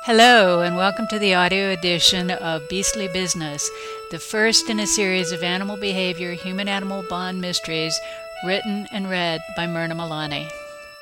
Hello, and welcome to the audio edition of Beastly Business, the first in a series of animal behavior, human-animal bond mysteries, written and read by Myrna Milani.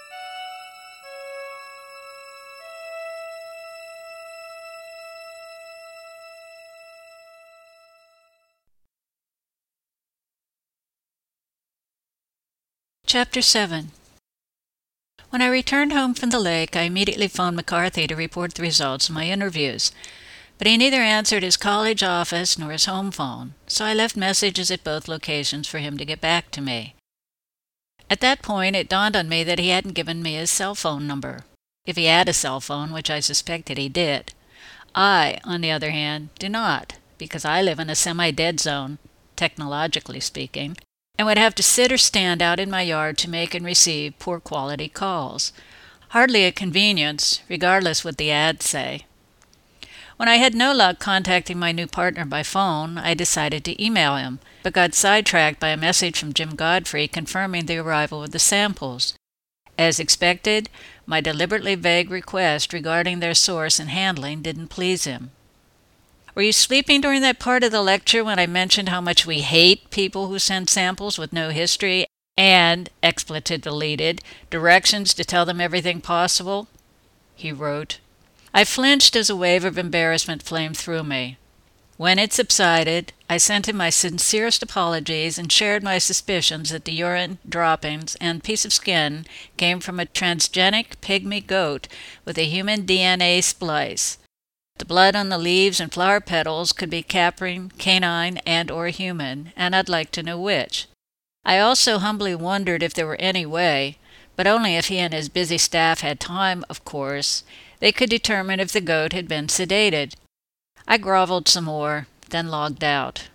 Chapter 7. When I returned home from the lake, I immediately phoned McCarthy to report the results of my interviews. But he neither answered his college office nor his home phone, so I left messages at both locations for him to get back to me. At that point, it dawned on me that he hadn't given me his cell phone number, if he had a cell phone, which I suspected he did. I, on the other hand, do not, because I live in a semi-dead zone, technologically speaking, and would have to sit or stand out in my yard to make and receive poor-quality calls. Hardly a convenience, regardless what the ads say. When I had no luck contacting my new partner by phone, I decided to email him, but got sidetracked by a message from Jim Godfrey confirming the arrival of the samples. As expected, my deliberately vague request regarding their source and handling didn't please him. Were you sleeping during that part of the lecture when I mentioned how much we hate people who send samples with no history and, expletive deleted, directions to tell them everything possible? He wrote. I flinched as a wave of embarrassment flamed through me. When it subsided, I sent him my sincerest apologies and shared my suspicions that the urine, droppings, and piece of skin came from a transgenic pygmy goat with a human DNA splice. The blood on the leaves and flower petals could be caprine, canine, and or human, and I'd like to know which. I also humbly wondered if there were any way, but only if he and his busy staff had time, of course, they could determine if the goat had been sedated. I groveled some more, then logged out.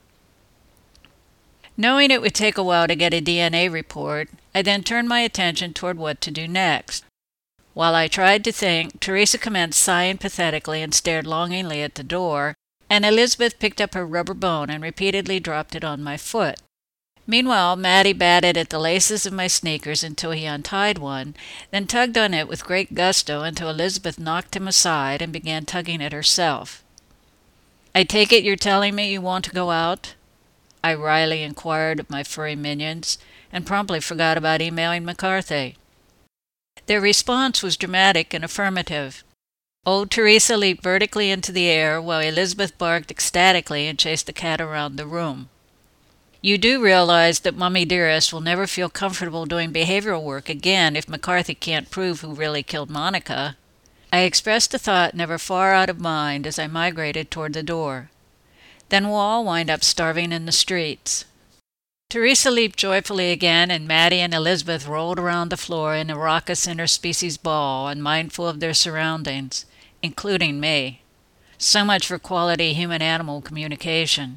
Knowing it would take a while to get a DNA report, I then turned my attention toward what to do next. While I tried to think, Teresa commenced sighing pathetically and stared longingly at the door, and Elizabeth picked up her rubber bone and repeatedly dropped it on my foot. Meanwhile, Matty batted at the laces of my sneakers until he untied one, then tugged on it with great gusto until Elizabeth knocked him aside and began tugging it herself. "I take it you're telling me you want to go out?" I wryly inquired of my furry minions, and promptly forgot about emailing McCarthy. Their response was dramatic and affirmative. Old Teresa leaped vertically into the air, while Elizabeth barked ecstatically and chased the cat around the room. You do realize that Mummy Dearest will never feel comfortable doing behavioral work again if McCarthy can't prove who really killed Monica. I expressed a thought never far out of mind as I migrated toward the door. Then we'll all wind up starving in the streets. Teresa leaped joyfully again, and Matty and Elizabeth rolled around the floor in a raucous interspecies ball, unmindful of their surroundings, including me. So much for quality human-animal communication.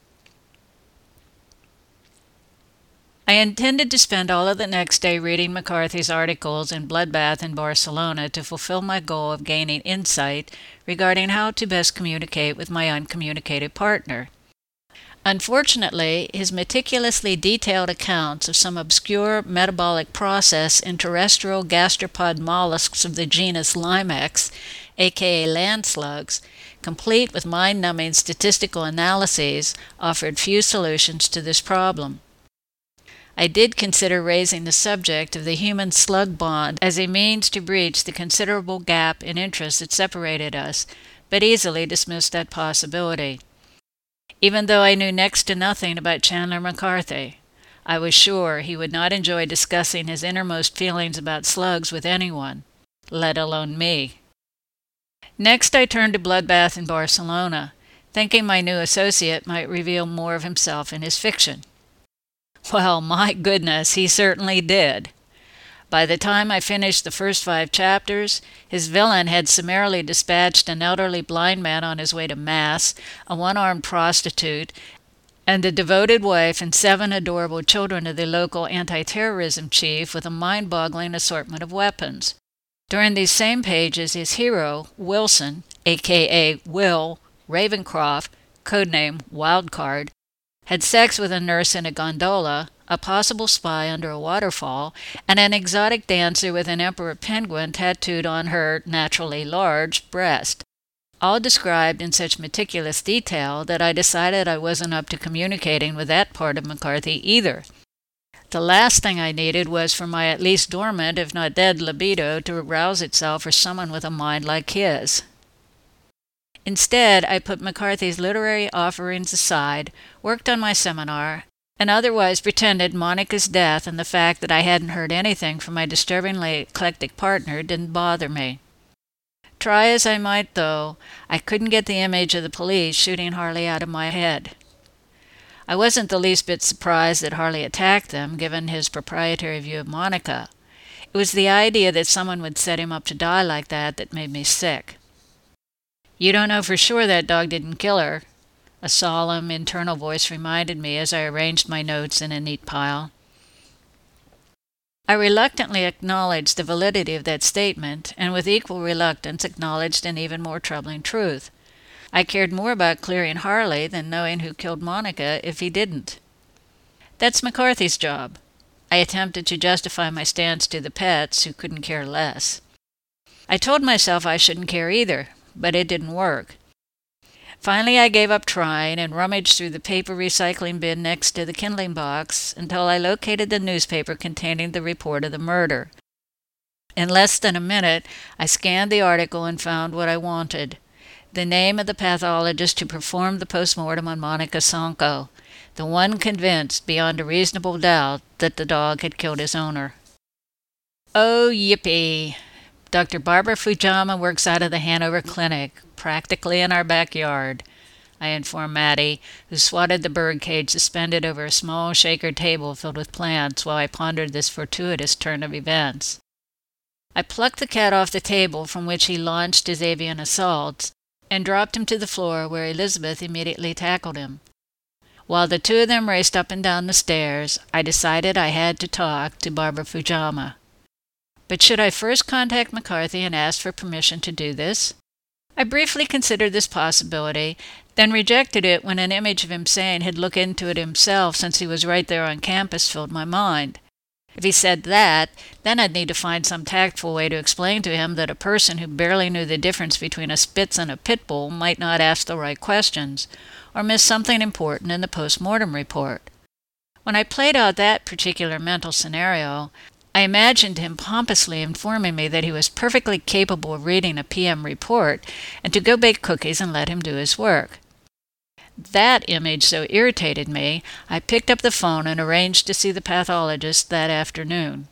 I intended to spend all of the next day reading McCarthy's articles in Bloodbath in Barcelona to fulfill my goal of gaining insight regarding how to best communicate with my uncommunicated partner. Unfortunately, his meticulously detailed accounts of some obscure metabolic process in terrestrial gastropod mollusks of the genus Limex, aka land slugs, complete with mind-numbing statistical analyses, offered few solutions to this problem. I did consider raising the subject of the human-slug bond as a means to breach the considerable gap in interest that separated us, but easily dismissed that possibility. Even though I knew next to nothing about Chandler McCarthy, I was sure he would not enjoy discussing his innermost feelings about slugs with anyone, let alone me. Next I turned to Bloodbath in Barcelona, thinking my new associate might reveal more of himself in his fiction. Well, my goodness, he certainly did. By the time I finished the first 5 chapters, his villain had summarily dispatched an elderly blind man on his way to Mass, a one-armed prostitute, and the devoted wife and 7 adorable children of the local anti-terrorism chief with a mind-boggling assortment of weapons. During these same pages, his hero, Wilson, a.k.a. Will Ravencroft, codename Wildcard, had sex with a nurse in a gondola, a possible spy under a waterfall, and an exotic dancer with an emperor penguin tattooed on her naturally large breast, all described in such meticulous detail that I decided I wasn't up to communicating with that part of McCarthy either. The last thing I needed was for my at least dormant, if not dead, libido to arouse itself for someone with a mind like his. Instead, I put McCarthy's literary offerings aside, worked on my seminar, and otherwise pretended Monica's death and the fact that I hadn't heard anything from my disturbingly eclectic partner didn't bother me. Try as I might, though, I couldn't get the image of the police shooting Harley out of my head. I wasn't the least bit surprised that Harley attacked them, given his proprietary view of Monica. It was the idea that someone would set him up to die like that made me sick. "You don't know for sure that dog didn't kill her," a solemn, internal voice reminded me as I arranged my notes in a neat pile. I reluctantly acknowledged the validity of that statement, and with equal reluctance acknowledged an even more troubling truth. I cared more about clearing Harley than knowing who killed Monica if he didn't. That's McCarthy's job. I attempted to justify my stance to the pets, who couldn't care less. I told myself I shouldn't care either, but it didn't work. Finally, I gave up trying and rummaged through the paper recycling bin next to the kindling box until I located the newspaper containing the report of the murder. In less than a minute, I scanned the article and found what I wanted: the name of the pathologist who performed the postmortem on Monica Sonko, the one convinced beyond a reasonable doubt that the dog had killed his owner. Oh, yippee! Dr. Barbara Fujama works out of the Hanover Clinic, practically in our backyard, I informed Maddie, who swatted the birdcage suspended over a small shaker table filled with plants while I pondered this fortuitous turn of events. I plucked the cat off the table from which he launched his avian assaults and dropped him to the floor, where Elizabeth immediately tackled him. While the two of them raced up and down the stairs, I decided I had to talk to Barbara Fujama. But should I first contact McCarthy and ask for permission to do this? I briefly considered this possibility, then rejected it when an image of him saying he'd look into it himself since he was right there on campus filled my mind. If he said that, then I'd need to find some tactful way to explain to him that a person who barely knew the difference between a Spitz and a pit bull might not ask the right questions, or miss something important in the post-mortem report. When I played out that particular mental scenario, I imagined him pompously informing me that he was perfectly capable of reading a PM report and to go bake cookies and let him do his work. That image so irritated me, I picked up the phone and arranged to see the pathologist that afternoon.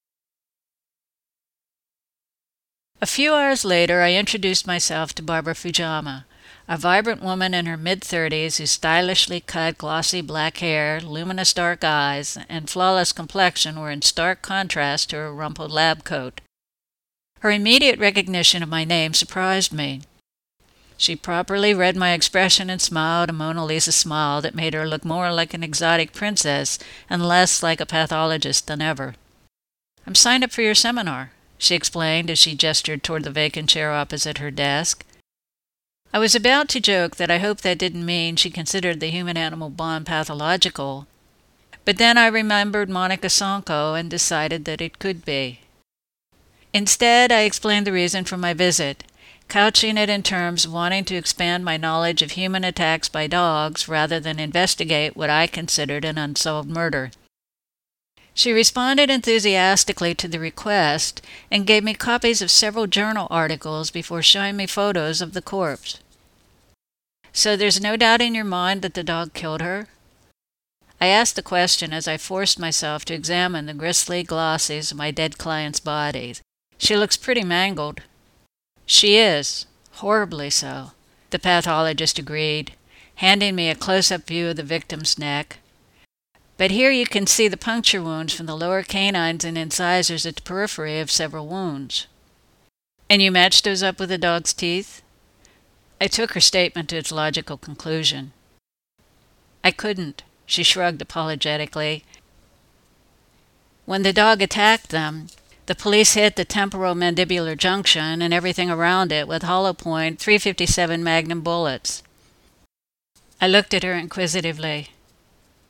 A few hours later, I introduced myself to Barbara Fujama, a vibrant woman in her mid-30s whose stylishly cut, glossy black hair, luminous dark eyes, and flawless complexion were in stark contrast to her rumpled lab coat. Her immediate recognition of my name surprised me. She properly read my expression and smiled a Mona Lisa smile that made her look more like an exotic princess and less like a pathologist than ever. "I'm signed up for your seminar," she explained as she gestured toward the vacant chair opposite her desk. I was about to joke that I hoped that didn't mean she considered the human-animal bond pathological, but then I remembered Monica Sonko and decided that it could be. Instead, I explained the reason for my visit, couching it in terms of wanting to expand my knowledge of human attacks by dogs rather than investigate what I considered an unsolved murder. She responded enthusiastically to the request and gave me copies of several journal articles before showing me photos of the corpse. "So there's no doubt in your mind that the dog killed her?" I asked the question as I forced myself to examine the gristly glossies of my dead client's body. "She looks pretty mangled." "She is, horribly so," the pathologist agreed, handing me a close-up view of the victim's neck. "But here you can see the puncture wounds from the lower canines and incisors at the periphery of several wounds." "And you matched those up with the dog's teeth?" I took her statement to its logical conclusion. "I couldn't," she shrugged apologetically. "When the dog attacked them, the police hit the temporomandibular junction and everything around it with hollow-point .357 Magnum bullets." I looked at her inquisitively.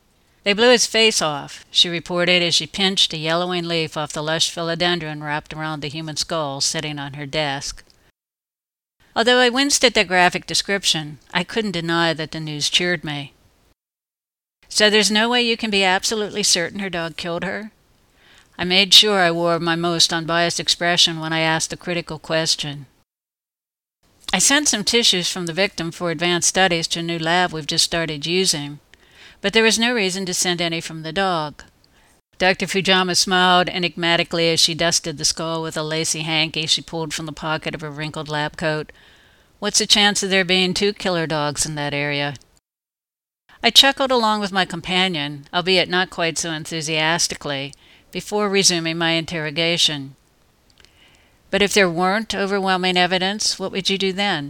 They blew his face off, she reported as she pinched a yellowing leaf off the lush philodendron wrapped around the human skull sitting on her desk. Although I winced at that graphic description, I couldn't deny that the news cheered me. So there's no way you can be absolutely certain her dog killed her? I made sure I wore my most unbiased expression when I asked the critical question. I sent some tissues from the victim for advanced studies to a new lab we've just started using, but there was no reason to send any from the dog. Dr. Fujama smiled enigmatically as she dusted the skull with a lacy hanky she pulled from the pocket of her wrinkled lab coat. What's the chance of there being 2 killer dogs in that area? I chuckled along with my companion, albeit not quite so enthusiastically, before resuming my interrogation. But if there weren't overwhelming evidence, what would you do then?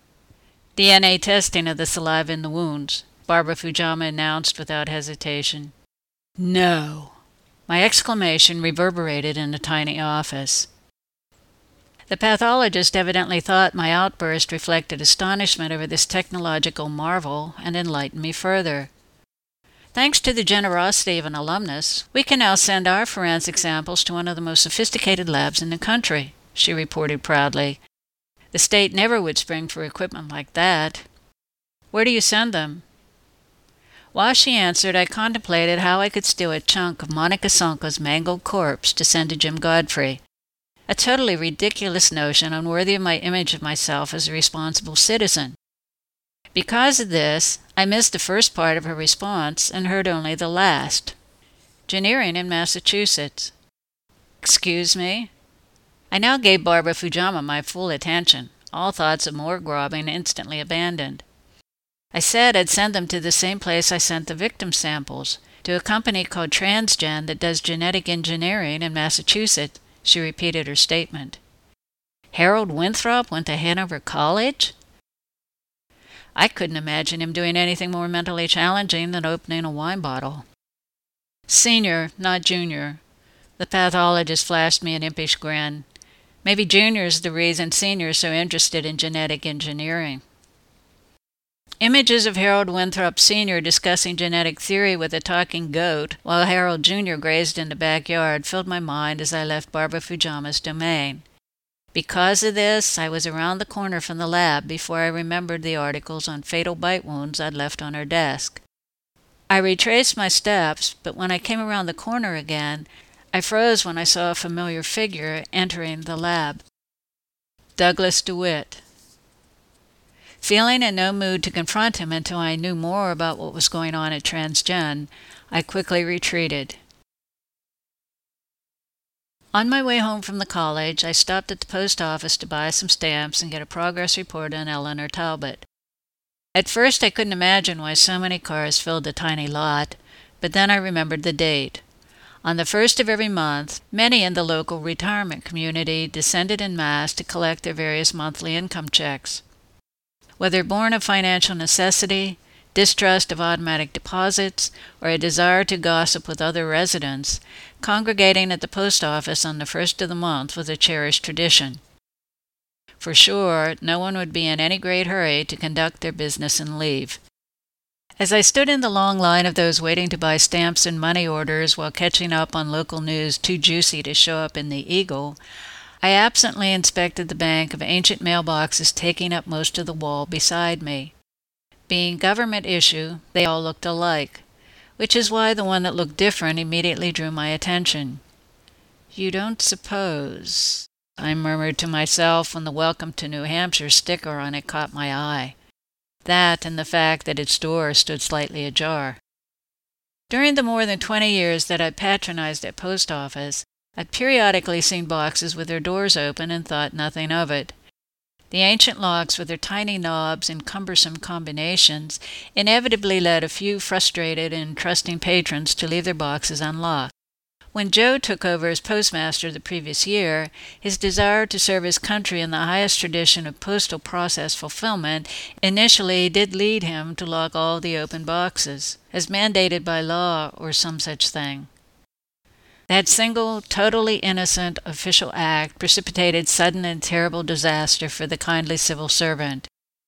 DNA testing of the saliva in the wounds, Barbara Fujama announced without hesitation. No. My exclamation reverberated in the tiny office. The pathologist evidently thought my outburst reflected astonishment over this technological marvel and enlightened me further. Thanks to the generosity of an alumnus, we can now send our forensic samples to one of the most sophisticated labs in the country, she reported proudly. The state never would spring for equipment like that. Where do you send them? While she answered, I contemplated how I could steal a chunk of Monica Sonko's mangled corpse to send to Jim Godfrey. A totally ridiculous notion, unworthy of my image of myself as a responsible citizen. Because of this, I missed the first part of her response and heard only the last. Engineering in Massachusetts. Excuse me? I now gave Barbara Fujama my full attention, all thoughts of morgue robbing instantly abandoned. I said I'd send them to the same place I sent the victim samples, to a company called Transgen that does genetic engineering in Massachusetts. She repeated her statement. Harold Winthrop went to Hanover College? I couldn't imagine him doing anything more mentally challenging than opening a wine bottle. Senior, not junior. The pathologist flashed me an impish grin. Maybe junior's the reason senior's so interested in genetic engineering. Images of Harold Winthrop Sr. discussing genetic theory with a talking goat while Harold Jr. grazed in the backyard filled my mind as I left Barbara Fujama's domain. Because of this, I was around the corner from the lab before I remembered the articles on fatal bite wounds I'd left on her desk. I retraced my steps, but when I came around the corner again, I froze when I saw a familiar figure entering the lab. Douglas DeWitt. Feeling in no mood to confront him until I knew more about what was going on at Transgen, I quickly retreated. On my way home from the college, I stopped at the post office to buy some stamps and get a progress report on Eleanor Talbot. At first I couldn't imagine why so many cars filled the tiny lot, but then I remembered the date. On the first of every month, many in the local retirement community descended en masse to collect their various monthly income checks. Whether born of financial necessity, distrust of automatic deposits, or a desire to gossip with other residents, congregating at the post office on the first of the month was a cherished tradition. For sure, no one would be in any great hurry to conduct their business and leave. As I stood in the long line of those waiting to buy stamps and money orders while catching up on local news too juicy to show up in the Eagle, I absently inspected the bank of ancient mailboxes taking up most of the wall beside me. Being government issue, they all looked alike, which is why the one that looked different immediately drew my attention. "You don't suppose," I murmured to myself when the Welcome to New Hampshire sticker on it caught my eye. That and the fact that its door stood slightly ajar. During the more than 20 years that I patronized that post office, I'd periodically seen boxes with their doors open and thought nothing of it. The ancient locks with their tiny knobs and cumbersome combinations inevitably led a few frustrated and trusting patrons to leave their boxes unlocked. When Joe took over as postmaster the previous year, his desire to serve his country in the highest tradition of postal process fulfillment initially did lead him to lock all the open boxes, as mandated by law or some such thing. That single, totally innocent official act precipitated sudden and terrible disaster for the kindly civil servant.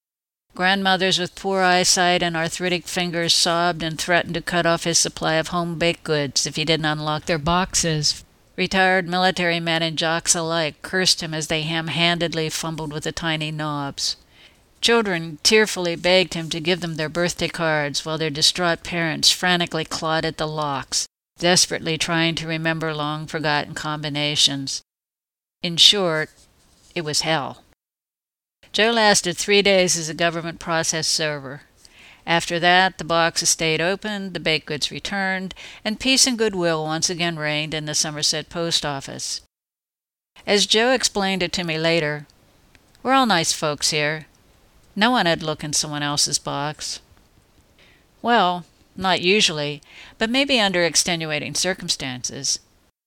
Grandmothers with poor eyesight and arthritic fingers sobbed and threatened to cut off his supply of home-baked goods if he didn't unlock their boxes. Retired military men and jocks alike cursed him as they ham-handedly fumbled with the tiny knobs. Children tearfully begged him to give them their birthday cards while their distraught parents frantically clawed at the locks, desperately trying to remember long-forgotten combinations. In short, it was hell. Joe lasted 3 days as a government process server. After that, the boxes stayed open, the baked goods returned, and peace and goodwill once again reigned in the Somerset post office. As Joe explained it to me later, "We're all nice folks here. No one would look in someone else's box." Well, not usually, but maybe under extenuating circumstances.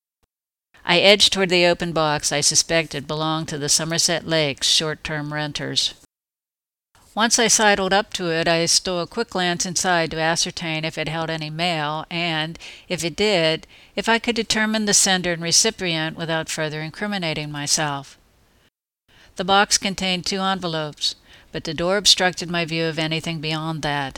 I edged toward the open box I suspected belonged to the Somerset Lakes short-term renters. Once I sidled up to it, I stole a quick glance inside to ascertain if it held any mail and, if it did, if I could determine the sender and recipient without further incriminating myself. The box contained 2 envelopes, but the door obstructed my view of anything beyond that.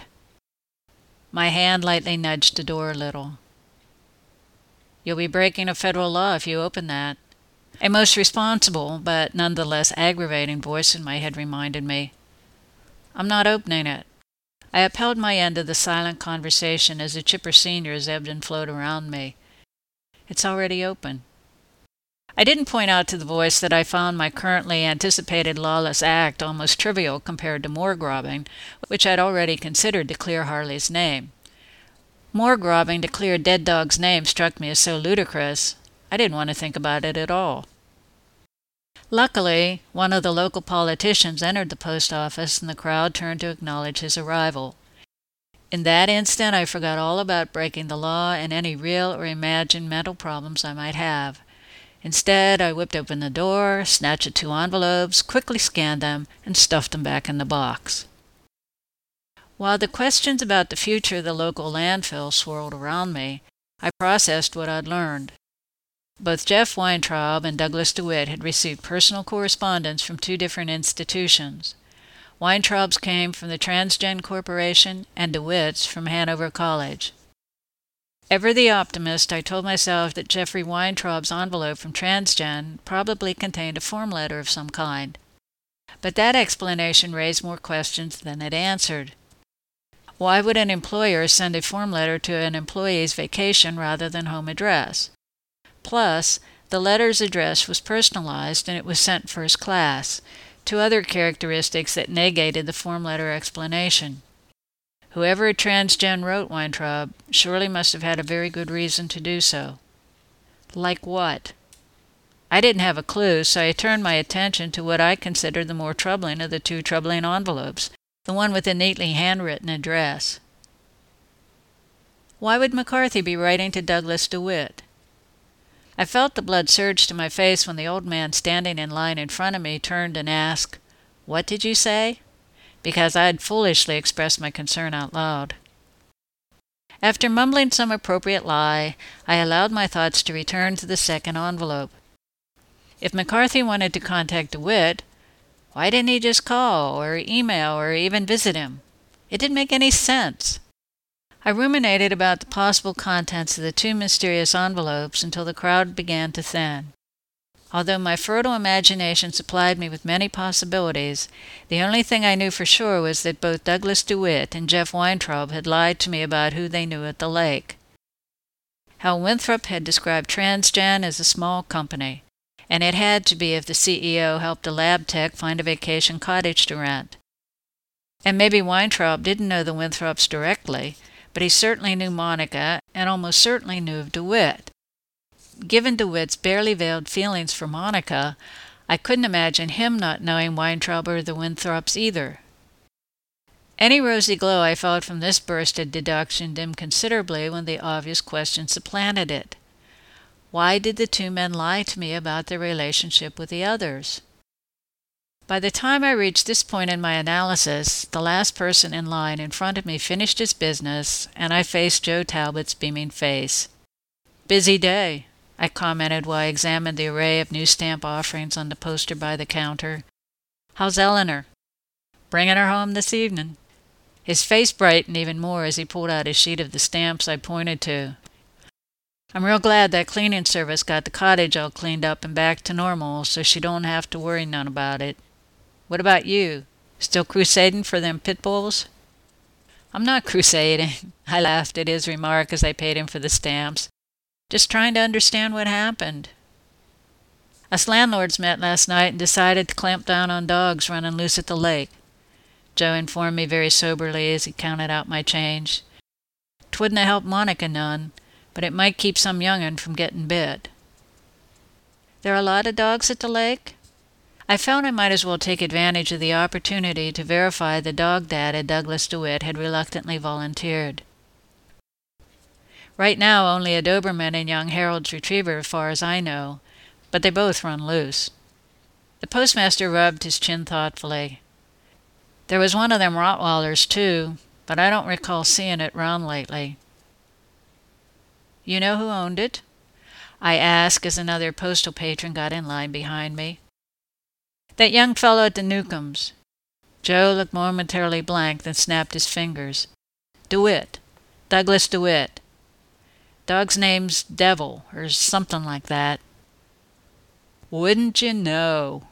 My hand lightly nudged the door a little. "You'll be breaking a federal law if you open that," a most responsible but nonetheless aggravating voice in my head reminded me. "I'm not opening it." I upheld my end of the silent conversation as the chipper seniors ebbed and flowed around me. "It's already open." I didn't point out to the voice that I found my currently anticipated lawless act almost trivial compared to more grobbing, which I'd already considered to clear Harley's name. More grobbing to clear Dead Dog's name struck me as so ludicrous, I didn't want to think about it at all. Luckily, one of the local politicians entered the post office and the crowd turned to acknowledge his arrival. In that instant, I forgot all about breaking the law and any real or imagined mental problems I might have. Instead, I whipped open the door, snatched the 2 envelopes, quickly scanned them, and stuffed them back in the box. While the questions about the future of the local landfill swirled around me, I processed what I'd learned. Both Jeff Weintraub and Douglas DeWitt had received personal correspondence from 2 different institutions. Weintraub's came from the Transgen Corporation and DeWitt's from Hanover College. Ever the optimist, I told myself that Jeffrey Weintraub's envelope from Transgen probably contained a form letter of some kind. But that explanation raised more questions than it answered. Why would an employer send a form letter to an employee's vacation rather than home address? Plus, the letter's address was personalized and it was sent first class, 2 other characteristics that negated the form letter explanation. Whoever at Transgen wrote Weintraub surely must have had a very good reason to do so. Like what? I didn't have a clue, so I turned my attention to what I considered the more troubling of the 2 troubling envelopes, the one with a neatly handwritten address. Why would McCarthy be writing to Douglas DeWitt? I felt the blood surge to my face when the old man standing in line in front of me turned and asked, "What did you say?" because I had foolishly expressed my concern out loud. After mumbling some appropriate lie, I allowed my thoughts to return to the second envelope. If McCarthy wanted to contact DeWitt, why didn't he just call or email or even visit him? It didn't make any sense. I ruminated about the possible contents of the 2 mysterious envelopes until the crowd began to thin. Although my fertile imagination supplied me with many possibilities, the only thing I knew for sure was that both Douglas DeWitt and Jeff Weintraub had lied to me about who they knew at the lake. Hal Winthrop had described Transgen as a small company, and it had to be if the CEO helped a lab tech find a vacation cottage to rent. And maybe Weintraub didn't know the Winthrops directly, but he certainly knew Monica and almost certainly knew of DeWitt. Given DeWitt's barely veiled feelings for Monica, I couldn't imagine him not knowing Weintraub or the Winthrops either. Any rosy glow I felt from this burst of deduction dimmed considerably when the obvious question supplanted it. Why did the 2 men lie to me about their relationship with the others? By the time I reached this point in my analysis, the last person in line in front of me finished his business, and I faced Joe Talbot's beaming face. "Busy day," I commented while I examined the array of new stamp offerings on the poster by the counter. "How's Eleanor?" bringing her home this evening." His face brightened even more as he pulled out a sheet of the stamps I pointed to. "I'm real glad that cleaning service got the cottage all cleaned up and back to normal so she don't have to worry none about it. What about you? Still crusading for them pit bulls?" "I'm not crusading," I laughed at his remark as I paid him for the stamps. "Just trying to understand what happened." "Us landlords met last night and decided to clamp down on dogs running loose at the lake," Joe informed me very soberly as he counted out my change. "'Twouldn't have helped Monica none, but it might keep some young'un from getting bit." "There are a lot of dogs at the lake?" I felt I might as well take advantage of the opportunity to verify the dog data Douglas DeWitt had reluctantly volunteered. "Right now only a Doberman and young Harold's retriever as far as I know, but they both run loose." The postmaster rubbed his chin thoughtfully. "There was one of them Rottweilers, too, but I don't recall seeing it round lately." "You know who owned it?" I asked as another postal patron got in line behind me. "That young fellow at the Newcombs." Joe looked momentarily blank, then snapped his fingers. "DeWitt. Douglas DeWitt. Dog's name's Devil, or something like that." "Wouldn't you know?"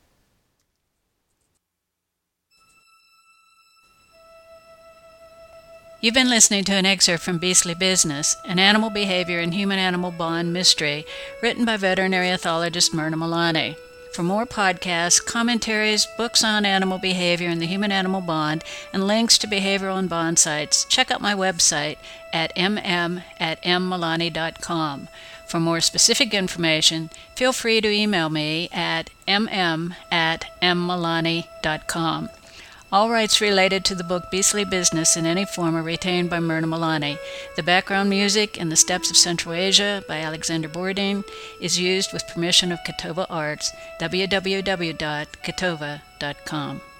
You've been listening to an excerpt from Beastly Business, an animal behavior and human-animal bond mystery written by veterinary ethologist Myrna Milani. For more podcasts, commentaries, books on animal behavior and the human-animal bond, and links to behavioral and bond sites, check out my website at mm@mmilani.com. For more specific information, feel free to email me at mm@mmilani.com. All rights related to the book Beastly Business in any form are retained by Myrna Milani. The background music in The Steppes of Central Asia by Alexander Bourdin is used with permission of Ketova Arts, www.ketova.com.